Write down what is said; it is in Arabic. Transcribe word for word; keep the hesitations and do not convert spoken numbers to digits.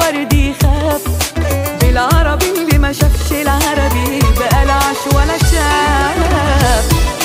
الأرض يخاف، بالعربي اللي ما شافش العربي بقى العش ولا شاف.